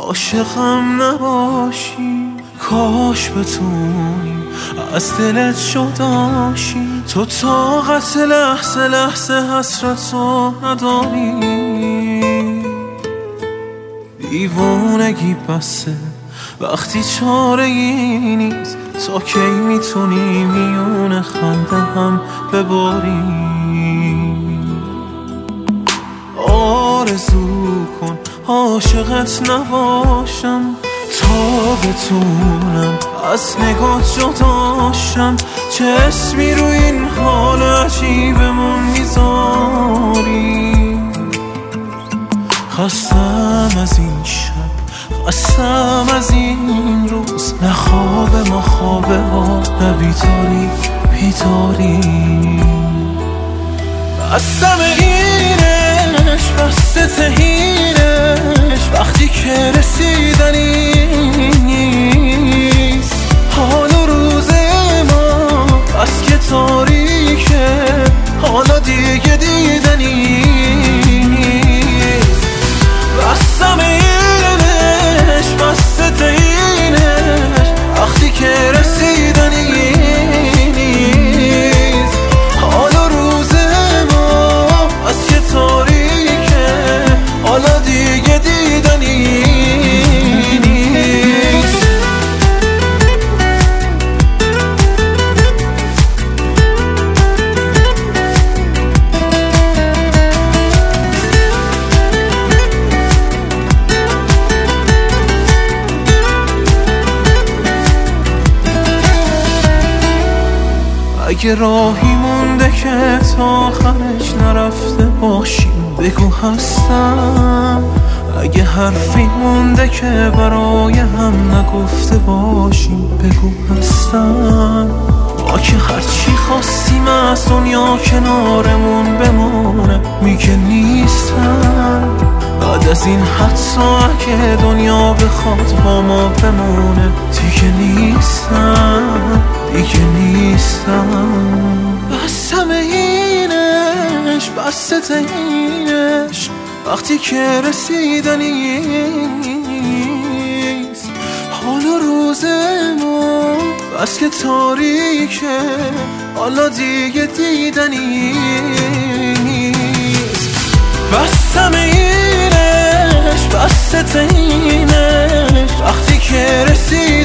عاشقم نباشی، کاش بتونی از دلت جداشی. تو طاقت لحظه لحظه حسرتو نداری، دیوونگی بسه وقتی چاره ای نیست. تا کی میتونی میون خنده هم بباری؟ آرزو کن عاشقت نباشم، تا بتونم از نگاه جداشم. چه اسمی رو این حال عجیبمون میذاری؟ خستم از این شب، خستم از این روز، نه خواب ما خوابه ها، نه بیداری بیداری. بستم اینش بسته تهینش، وقتی که رسیدنی نیست. حال و روز ما بس که تاریکه، حالا دیگه دیدنی نیست. بستم اینش بسته تهینش، وقتی که رسیدنی نیست. حال و روز ما بس که تاریکه، حالا دیگه دیدنی نیست. اگه راهی مونده که تا آخرش نرفته باشیم بگو هستم. اگه حرفی مونده که برای هم نگفته باشیم بگو هستم. ما که هرچی خواستیم از دنیا کنارمون بمونه میگه نیستم. بعد از این حتی اگه دنیا بخواد با ما بمونه دیگه نیستم، دیگه نیستم. بستم اینش بسته تهینش، وقتی که رسیدنی نیست. حال و روز ما بس که تاریکه، حالا دیگه دیدنی نیست. بستم اینش بسته تهینش، وقتی که رسیدنی